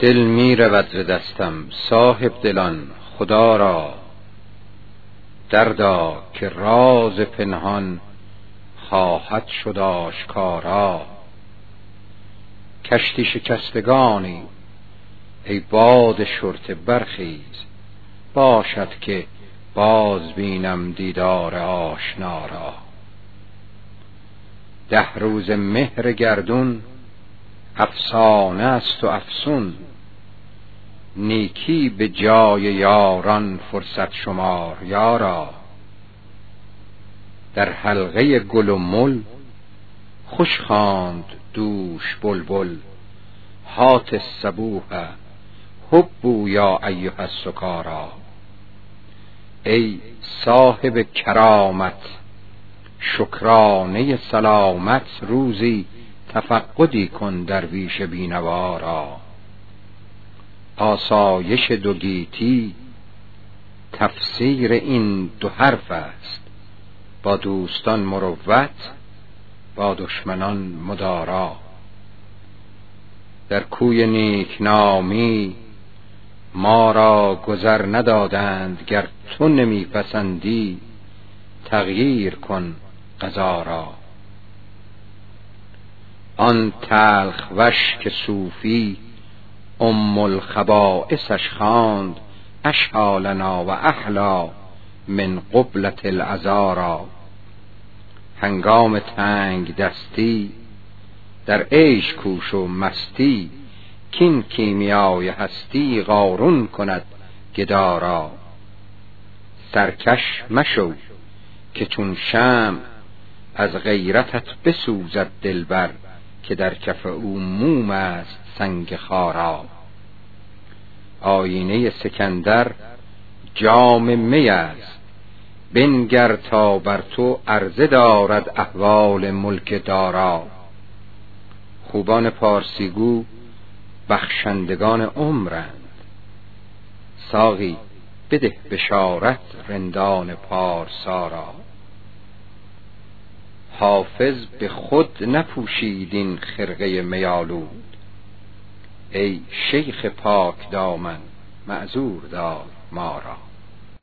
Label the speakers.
Speaker 1: دل می رود ز دستم صاحب دلان خدا را، دردا که راز پنهان خواهد شد آشکارا. کشتی شکستگانی ای باد شرطه برخیز، باشد که باز بینم دیدار آشنا را. 10 روز مهر گردون افسانه است و افسون، نیکی به جای یاران فرصت شمار یارا. در حلقه گل و مل خوش خواند دوش بلبل، هات الصبوح حبوا یا ایها السکارا. ای صاحب کرامت شکرانه سلامت، روزی تفقدی کن درویش بینوا را. آسایش 2 گیتی تفسیر این 2 حرف است، با دوستان مروت با دشمنان مدارا. در کوی نیکنامی ما را گذر ندادند، گر تو نمی پسندی تغییر کن قضا را. آن تلخ وش که صوفی ام الخبائثش خواند، اشهی لنا و احلی من قبلة العذارا. هنگام تنگ دستی در عیش کوش و مستی، کین کیمیای هستی قارون کند گدا را. سرکش مشو که چون شمع از غیرتت بسوزد دلبر، که در کف او موم است سنگ خارا. آیینه سکندر جام می است، بنگر تا بر تو عرضه دارد احوال ملک دارا. خوبان پارسیگو بخشندگان عمرند، ساقی بده بشارت رندان پارسا را. حافظ به خود نپوشید این خرقه می آلود، ای شیخ پاک دامن معذور دار ما را.